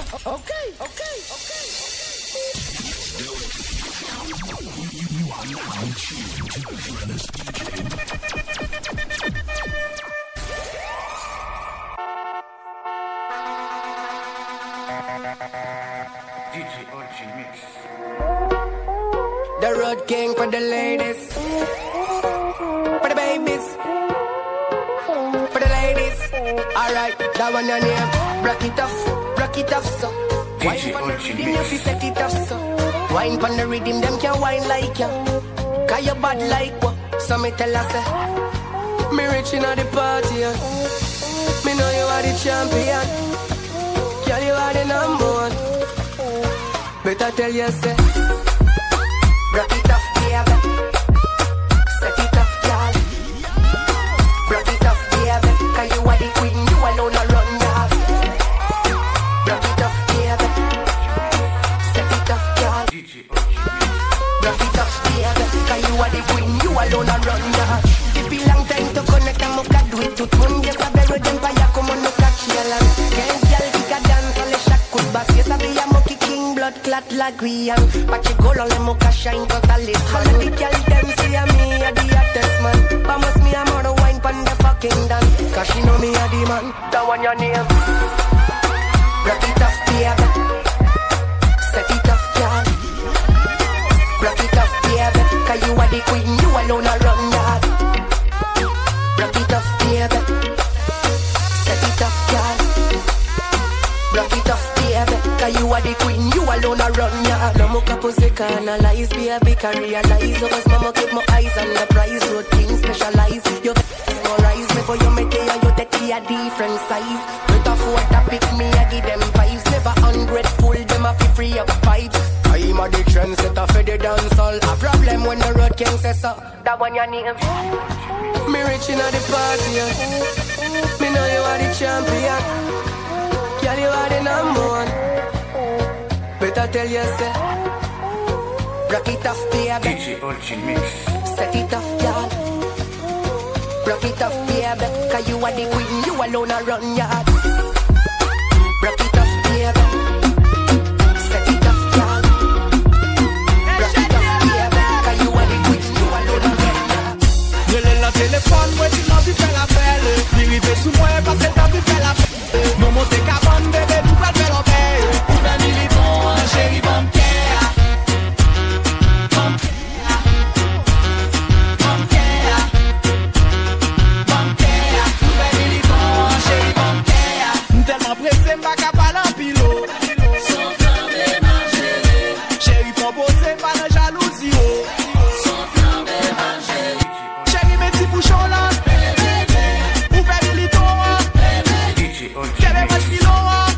Okay. You are now tuned to the Furnace DJ OG Mix. The Road King for the ladies, for the babies, for the ladies. Alright, that one your name. Rock it off, so. Wine pon the rhythm, you fi set it off, so. Wine pon the rhythm, them can wine like you. Cause you bad like what? So me tell her say, me rich inna the party, yeah. Me know you are the champion. Girl, you are the number one. Better tell you say, rock it off, baby. Set it off, girl. Rock it off, baby. Cause you are the queen, you alone a run, girl. Rock it off, baby. Set it off, girl. Rock it off, baby. Cause you are the queen, you alone a run, girl. It be long time to connect and muka do it to tune. Yes, I better than fire, come on, no catch your land. Can't girl, kick a dance, all the shot could back. Yes, I be a monkey king, blood clot like we am. But you go on, let muka shine, totally. All of the girl, them see me, a the hottest man. But must me, I'm on the wine, pan the fucking dance. Cause she know me, a the man, that one your name. Rock it off, baby. Set it off, girl. Rock it off, baby. Cause you are the queen, you alone a run, girl. Rock it off, baby. Set it off, girl. Rock it off, baby. Cause you are the queen, you alone a run, girl. No more pussy canalize, baby, can realize. Cause mama keep my eyes on the prize. Road king specialize. You memorize me for you, me tell you take a different size. Better for that pick me, I give them vibes. Never ungrateful, them a fi free up vibes. I'm a the trendsetter for the dancehall. A problem when the road king says so. That one your name. Me rich inna the party, yeah. Me know you are the champion. Girl, you are the number one. Better tell you say, rock it off, baby. DJ OG Mix. Set it off, girl. Rock it off, baby. Cause you are the queen, you alone a run, yard. Rock it off, baby. Set it off, girl. Rock it off, baby. Cause you are the queen, you alone a run, yard. Relè la téléphone, moi tu m'as vu faire la belle. Dérivé sous moi parce que t'as vu faire la belle. Non monter cabane, bébé, nous pas faire l'obéir. Pour un militant, chérie, bon care. Bon care. Bon care. Bon care. Pour un militant, chérie, bon care. Tellement pressé, m'pas qu'à parler en pilote. Sans flammer ma chérie. Chérie, faut bosser, pas de jalousie. Sans flammer ma chérie. Chérie, mes petits bouchons là. Pour faire militant. DJ OG Quel est Mix. votre filon?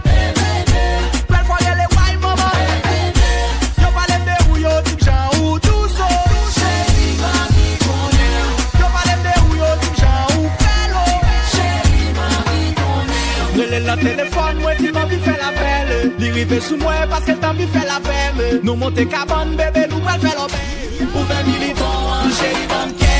Quelle fois elle est wild, maman? Yo parle de où yo type Jean ou tout ça. Chérie, mami, connaît. Yo parle de où yo type Jean ou fellow. Chérie, mami, connaît. Relè la téléphone, moi tu m'as vu faire la belle. Dérivé sous moi parce que t'as vu faire la belle. Nous monter cabane, bébé, nous pas faire l'obéir. Pour faire militant, chérie, bon care.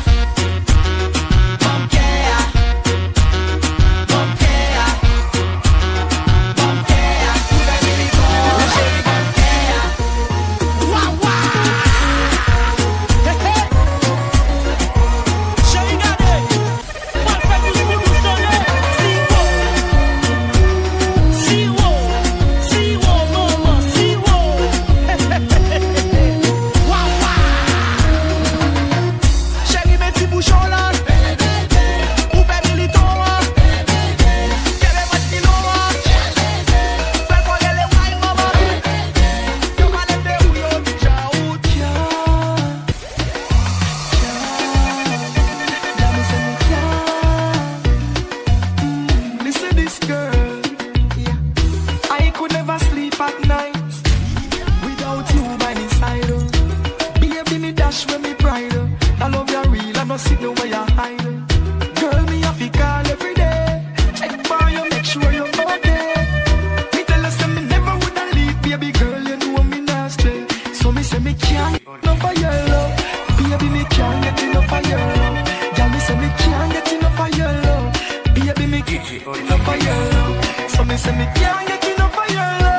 Bon care. Bon care. Bon care. Pour faire militant, chérie, bon care. Waouh, waouh. Hé, hé. Chérie, regardez. Moi, je fais du coup, nous sonner. Si wow, maman, si wow. Hé, hé, hé, hé. Waouh, waouh. Chérie, mes petits bouchons là. Pour faire militant. Quel est votre filon? Fais quoi, elle est wild, maman. Yo parle de où yo dit Jean ou tiens. Listen this girl, yeah. I could never sleep at night without you by my side. Baby, me dash when me pride. I love you real, I don't see no way you hide. Girl, me have to call every day. Check for you, make sure you're okay. Me tell you, say me never woulda leave, baby girl. You know me not stray. So me say me can't get enough of your love. Baby, me can't get enough of your love. Girl, me say me can't get enough of your love. Baby, me can't get enough of your love. So me say me can't get enough of your love.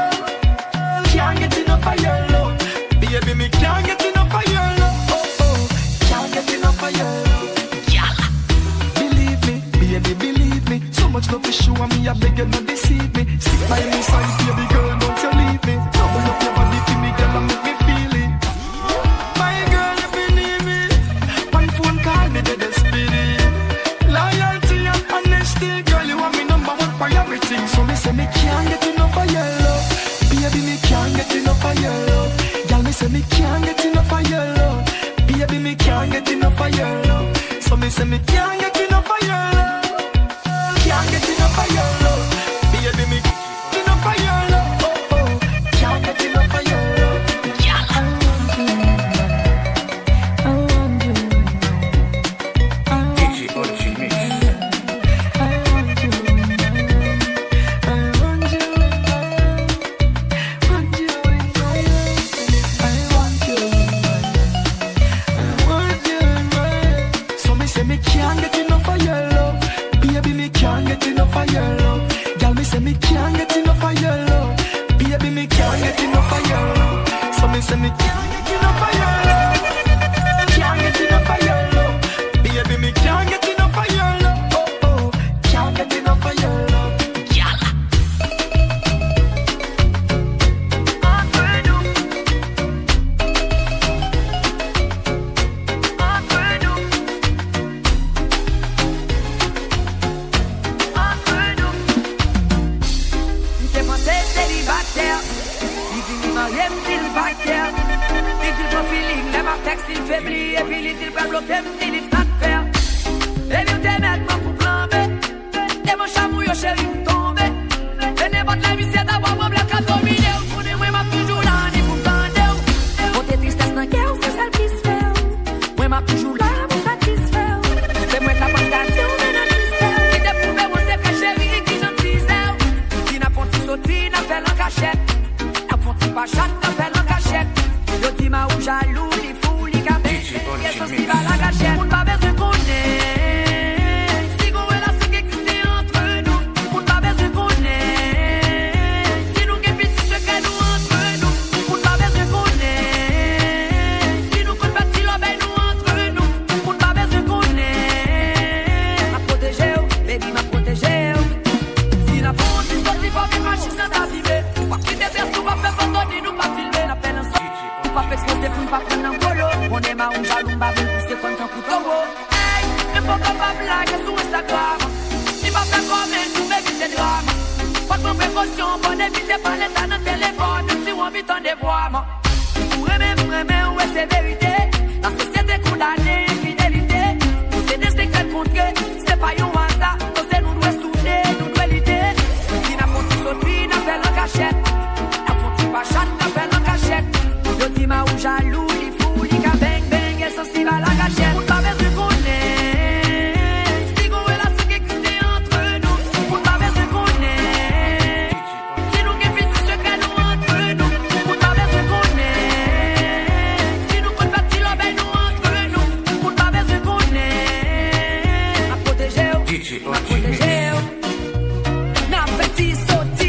célibataire. Il dit il marié, il vainqueur. Il dit mon feeling, les ma texte, il faiblit. Et puis il dit pas bloqué, il dit pas faire. Et bien t'es maintenant pour plomber. Et mon chamouille, chéri, pour tomber. Et n'importe la vie, c'est d'avoir mon black à dominer. Pour nous, moi, m'a toujours là, ni pour tendre. Pour tes tristesses, non, qu'est-ce que ça puisse faire? Moi, m'a toujours là, pour satisfaire. C'est moi qui la bonne gâteau, mais non, qui te prouve, moi, c'est que chéri, qui j'en disais. Qui n'a pas de sauté, n'a fait l'en cachette. N'a pas de pachat, n'a fait l'en cachette. Yo dis ma ou jaloux, les fous, les cabets. Qu'est-ce que c'est, va la gâchette? On va besoin qu'on est. Si qu'on est là, c'est qui existe entre nous. On va besoin qu'on est. Si nous qui petit secret nous entre nous. On va besoin qu'on est. Si nous qu'on petit l'obéi nous entre nous. On va besoin qu'on est. M'a protégé, baby, m'a protégé. Si la fonte, il faut que machine s'en t'abîmer. Pas quitter personne, on va faire photo, nous pas filmer. L'appel en son. Pas exposer pour ne pas prendre un polo. On est ma ou jaloux, ma belle, c'est quand un couteau. Hey, il faut qu'on va blaguer sur Instagram. Il va faire comme elle, nous éviter le drame. Pas de précaution, pour n'éviter pas l'état dans le téléphone. Si on vit en dévoiement. Pour aimer, ouais, c'est vérité. La société condamnée, infidélité. C'est des secrets contrés, c'est pas un hasard. Donc c'est nous doit souder, nous doit l'idée. Si n'a pas de sauter, n'a fait la cachette. N'a pas de pachat, n'a fait la cachette. Yo dis ma ou jaloux, les fous, les cas bang bang, elles sont si va la gâchette. On va besoin qu'on est. Si qu'on est là, c'est qui existe entre nous. On va besoin qu'on est. Si nous qui vit tout ce qu'elle nous entre nous. On va besoin qu'on est. Si nous qu'on partit l'obéi nous entre nous. On va besoin qu'on est. À protéger, à protéger. N'a petit sauti.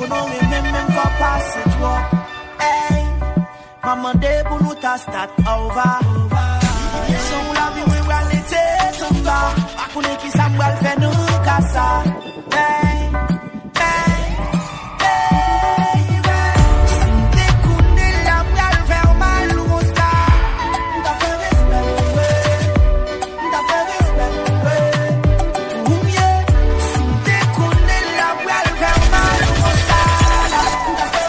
qu'on même pas passer toi. Hey, maman de pour nous ta start over. Son la vie we reality tomba. Pour les qui s'emballent fait nous casa. Hey, hey, hey, si t'es coulé la belle vers mal ou ça. T'as fait respect, t'as fait respect. Ou mieux, si t'es coulé la belle vers mal ou ça. T'as fait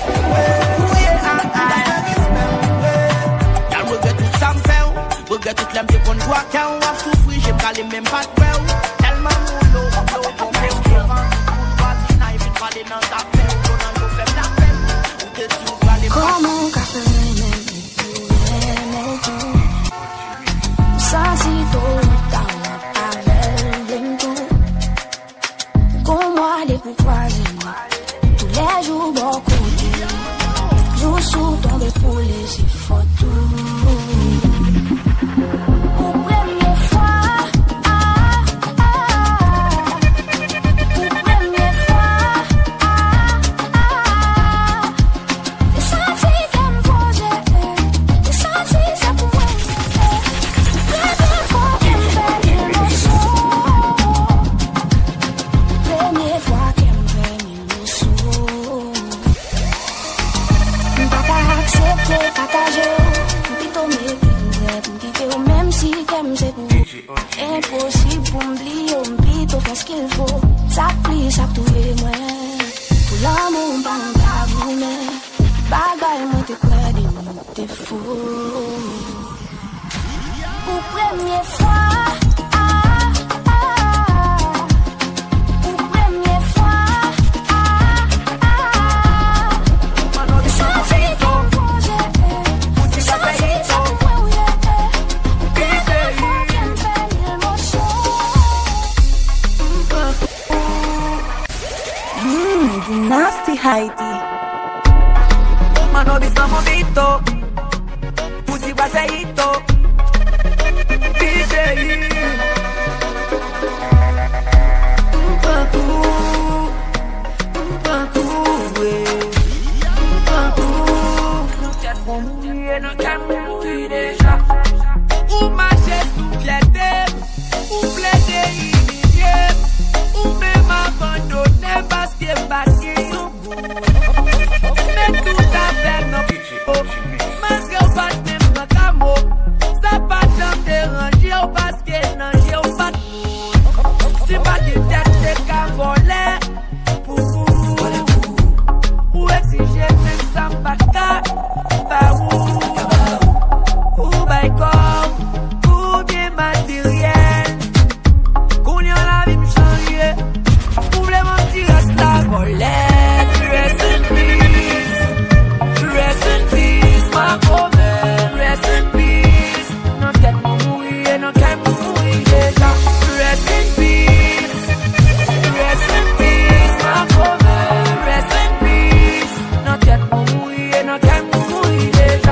respect, y'all regrette tout ça me fait. Regrette toute l'âme qu'on doit quand on va souffrir. J'ai pas les mêmes pas de peur. Tellement mon lot, on fait au devant. On doit s'y naïf, il va aller dans ta peine. On a nous fait ta peine. On te dit, on va aller voir. Comment café ça si tôt dans avec tout. Comment des pour croiser tous les jours beaucoup de jours sous tomber pour les photos. Impossible pour m'oublier, on plutôt faire ce qu'il faut. Ça plie, ça tout et moi. Pour l'amour, on parle pas gourmet. Bagaille, moi t'es quoi, t'es fou. Pour première fois. Nasty Heidi. Mano bis momento. Pussy baseito. DJ. No camino déjà. Ou marcher sous fierté. Ou plaider initié. Ou même abandonner parce que mais tout à fait non. Parce que pas même pas camo. Ça pas tant déranger parce que non j'ai pas. C'est pas de tête de cavoler. Ou exiger même sans pas cas. Bah ou by corps. Ou bien matériel. Qu'on y a la vie me changer. Ou vraiment tirer la colère. Rest in peace, my woman. Rest in peace. Non qu'elle mourir, non qu'elle mourir déjà. Rest in peace, my woman. Rest in peace. Non qu'elle mourir, non qu'elle mourir déjà.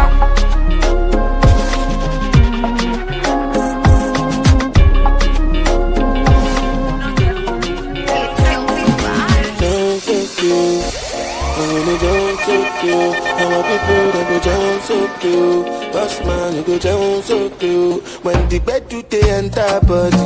Don't take you, and my people they go down so cute. Boss man, you go down so cute. When the bed do they enter body,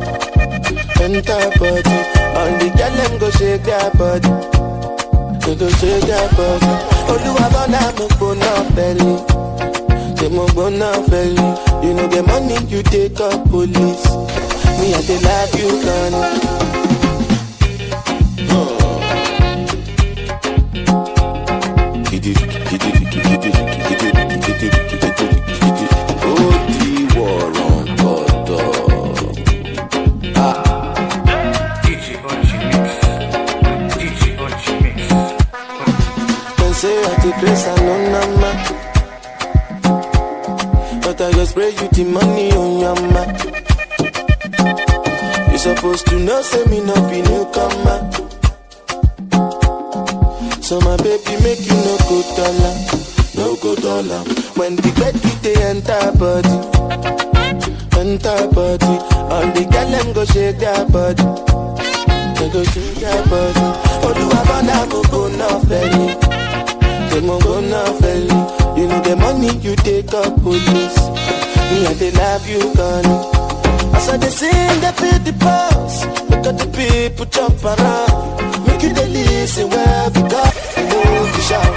on the girl them go shake their body, they go shake their body. Oluwabona mo gbona belly, they mo gbona belly. You know the money you take up police, me I dey love you, Connie. But I just spray you the money on your mouth. You supposed to know, say me no be newcomer. So my baby make you no go dollar. When the bed they enter body, all the girl them go shake their body. They go shake that body. Oluwabana mo go now felly. They mo go now felly. You know the money you take up police. Me and they love you gone. As I they sing, they feel the pulse. Look at the people jump around. Make you they listen where we go. Move the shout.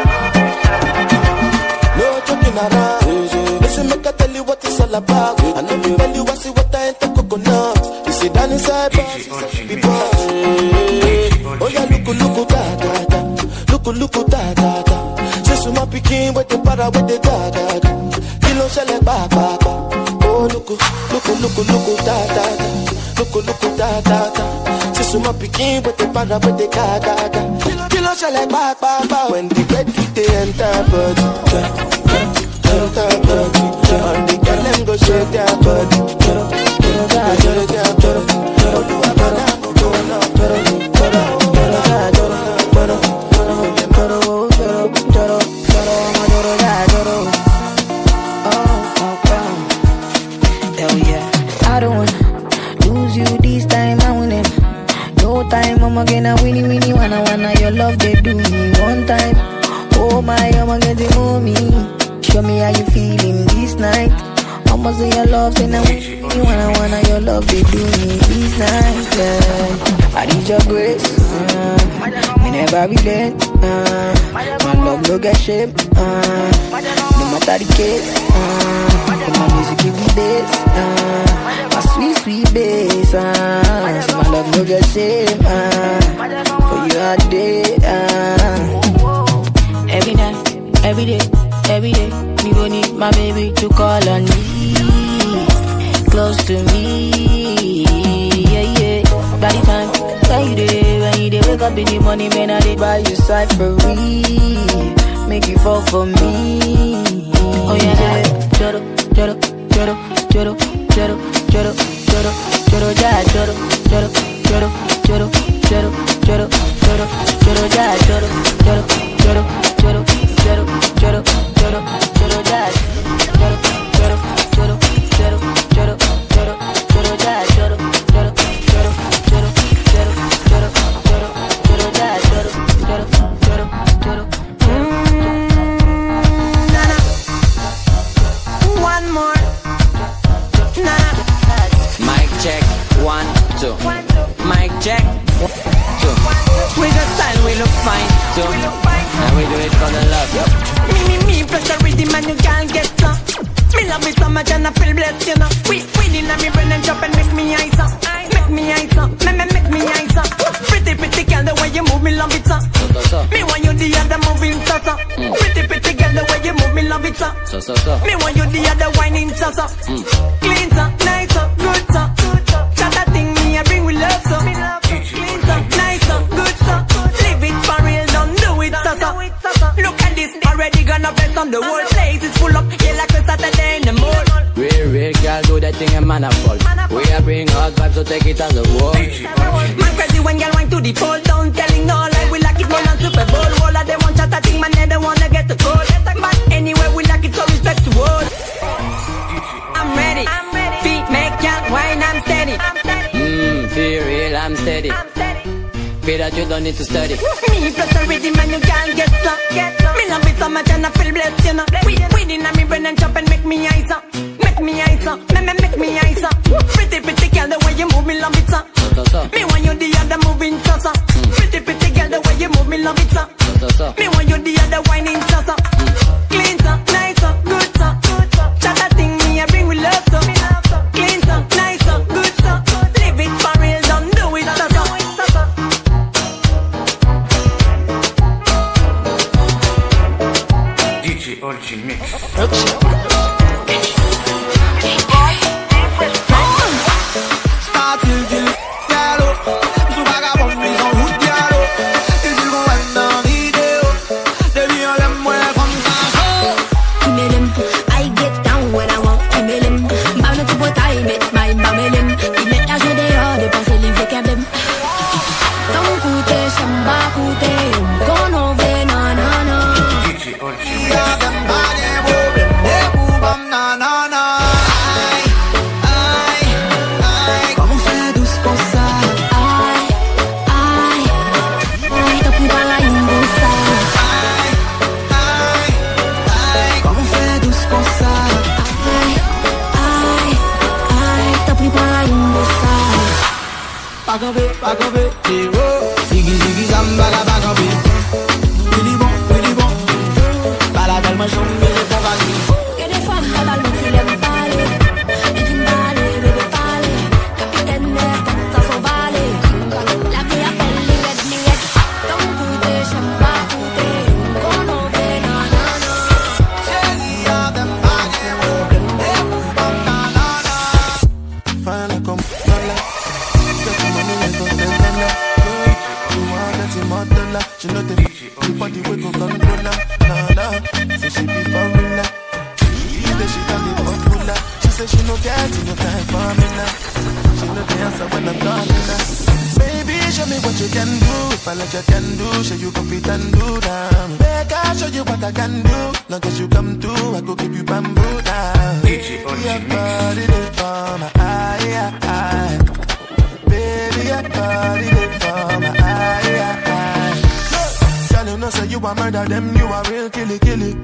No joking around. Listen, make I tell you what it's all about. I know you tell you I see what I ain't the coconut. You see down inside boss, the boss. Oh yeah, look da da da. Look da da da. Say some picking with the para with the da da da. Kilo shell ba ba ba. Oh look da da da. Look da da da. Say some picking with the para with the da da da. Kilo shell ba ba ba. When the bed they enter body. On the girl them go shake their body. Shake their body. Oluwabana mo go now. Hell yeah, I don't wanna lose you this time. I want him. No time, I'ma get a winnie wanna your love they do me one time. Oh my, I'ma get the mommy. Show me how you feeling this night. I'ma say your love, say now you wanna your love, they do me this night. Yeah. I need your grace, me never relent. My love no get shame, no matter the case. My music give me this, my sweet bass. So my love no get shame, for you all day. Every night, every day. Every day, me gon' need my baby to call on me, close to me, yeah. By the time when you wake up in the morning, man, I did buy you cyphery, make you fall for me. Oh yeah, choro, yeah, choro, one more. Mic check, 1, 2. Mic check, 1, 2. We got style, we look fine too, and we do it for the love. Me, pressure rhythm and you can't get some. Me love it so much and I feel blessed, you know. We in a me brain and chop and make me eyes up. Make me eyes up, make me eyes up. Pretty girl, the way you move, me love it so. Me want you the other moving so. Pretty girl, the way you move, me love it so. Me want you the other whining so. Clean so, nice so, good so. Shut that thing me I bring with love so. Clean so, nice so, good so. Live it for real, don't do it so. Look at this, already gonna bless on the whole place is full up, yeah, like a Saturday in the mall. Real girl, do that thing and man a fall. We are bring hot vibes, so take it as a wall. Man crazy when girl wine to the pole, don't telling no lie. We like it more than Super Bowl. All of them want chat, I think man they don't wanna get the call. But anyway, we like it, so respect to all. I'm ready. Feet make y'all wine, I'm steady. Feel real, I'm steady. Feel that you don't need to study. Me plus a rhythm and you can't get some. Me love it so much and I feel blessed, you know. We in a me brain and chop and make me eyes up. Make me eyes up, make me eyes up. Pretty girl, the way you move, me love it so. Me want you the other moving so. Pretty girl, the way you move, me love it so. Me want you the other whining so. Clean so, nice so, good so. Shut that thing me I bring with love so. Clean so, nice so, good so. Live it for real, don't do it so. DJ Origin Mix. Start till dialogue. Sous vagabond, ils en route dialogue. Et ils vont être dans l'idéo. Des lions l'aiment moins comme ça. I get down when I want. Kimelim, pas le tout pour taille, mais my mamelim. Il met la joie dehors, dépenser les vieux cabem. Tant coûté, chamba coûté, qu'on en veut, non. DJ Origin Il y a même pas de problème. pas camper. Ziggy ziggy zamba la pas camper. Really bon. Pas la dalle, moi j'en mets les bons vagues. Que des femmes pas dans le monde, il aime parler. Il dit parler, bébé parler. Capitaine d'air, ça s'en balait. La vie appelle l'irette. Don't goûter, j'aime pas goûter. Qu'on en fait, nanana. Chérie, y'a des bagues, nanana. Fine comme dollar. Get your money like $10. You want that $10. She know the body we go controller. Nah. Say she be foreigner. Either she got the popular. She say she no get no time for me now. She know the answer when I'm calling her. Baby, show me what you can do. If I let you can do, show you go fit and do that. Make I show you what I can do. Long as you come through, I go give you bamboo down. DJ Ultimate Your Mix. body they for my eye. Baby, your body they for my eye. Girl, you know say you a murder them, you a real killy.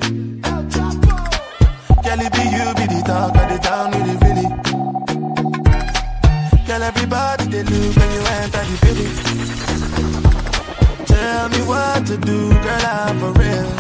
Girl, it be you be the talk of the town with the Philly. Girl, everybody they look when you enter the village. Tell me what to do, girl, I'm for real.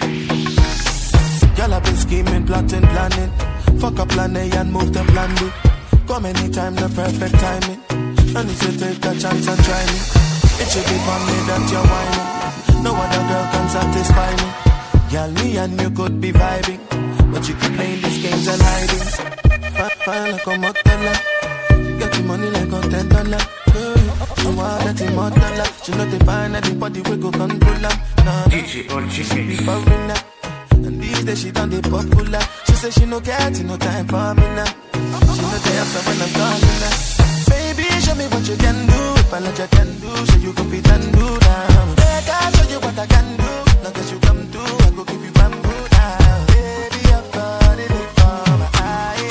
Girl, I've been scheming, plotting, planning. Fuck up plan A and move to plan B. Come anytime, the perfect timing. And if you take a chance and try me, it should be for me that you're whining. No other girl can satisfy me. Girl, me and you could be vibing, but you keep playing these games and hiding. Fine like a moteller. Get your money like $10. You want that $10. She know they find that the body we go control her. Nah. DJ She be Ultimate foreigner. And these days she done the popular. She say she no get no time for me now. She no the answer when I'm calling her. Baby, show me what you can do. If I let you can do, show you go fit and do now. Make I show you what I can do. Long as you come through, I go give you bamboo now. Baby, your body look for my eye.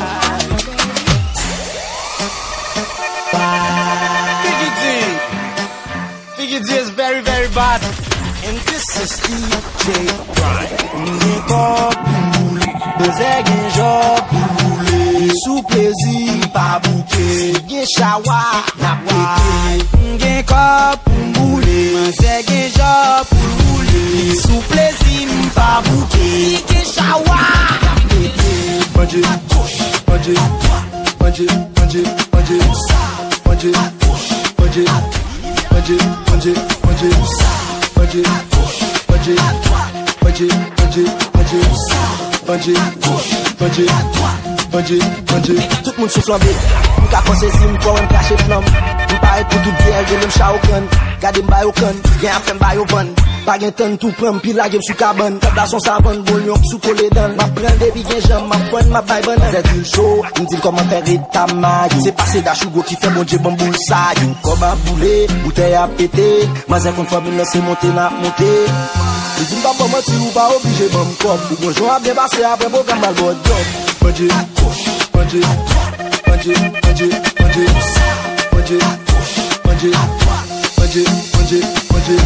Figgy D is very, very bad. And this is DJ Prime. N'gen kop pou moule, beze gen job pou moule. Sou plezi pa bouke, gen chawa na peke. N'gen kop pou moule, beze gen job pou moule. Sou plezi pa bouke, gen chawa na peke. Manje, manje, manje, manje, manje, manje, manje. Tout moun sou flambe, m'ka fonse si m'fò m'kache flam. M'pare pou tout bière, gen m'cha au kan. Gade m'bay au kan, gen a fèm bay au van. Pa gen ten tout prem, pi la gen sou kaban. Kab la son savan, bol yon sou kole dan. Ma pren debi gen jam, ma fwen, ma bay ban. Zè dil show, m'dil koman fè retamay. Se pase da chougo ki fè bon dje bamboul sa. Yon koman boule, bouteille a pété. Ma zè kon fòm yon laisse monte na monte. M'dil ba pa mati ou ba oblige bam kom. Ou bonjour a bien passé apre bo gambal bod job. Manje, manje, manje, manje, manje, manje, manje, manje, manje, manje.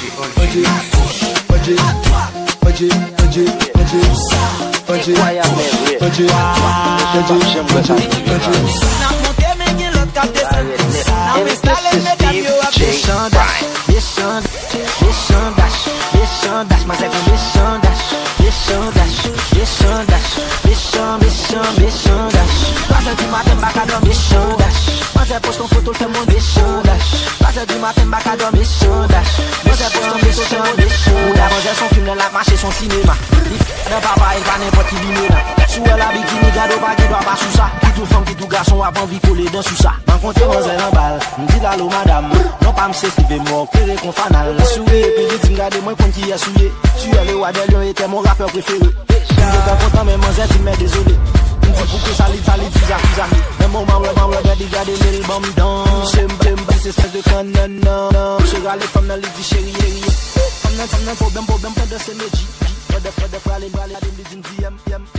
Son cinéma, n'a pas pas n'importe qui vient là. Sous la bikini, gado pas qui doit pas sous ça. Qui tout femme, qui tout garçon, avant vie coller dans sous ça. Rencontre manger en balle, m'dit l'allo madame. Non pas m'sait si moi, créer qu'on fanal. Souillé, puis dit regardez moi quand qui a souillé. Tu es le roi des lions, était mon rappeur préféré. J'étais content mais manger, tu m'es désolé. M'dit pourquoi ça lit, bizarre. Même mon maman, regardez les bam dans. J'aime, c'est espèce de canon, non. Je regarde les femmes dans les dit chérie. Femme nan problem, pas de synergie. Pas de frère, les bras, les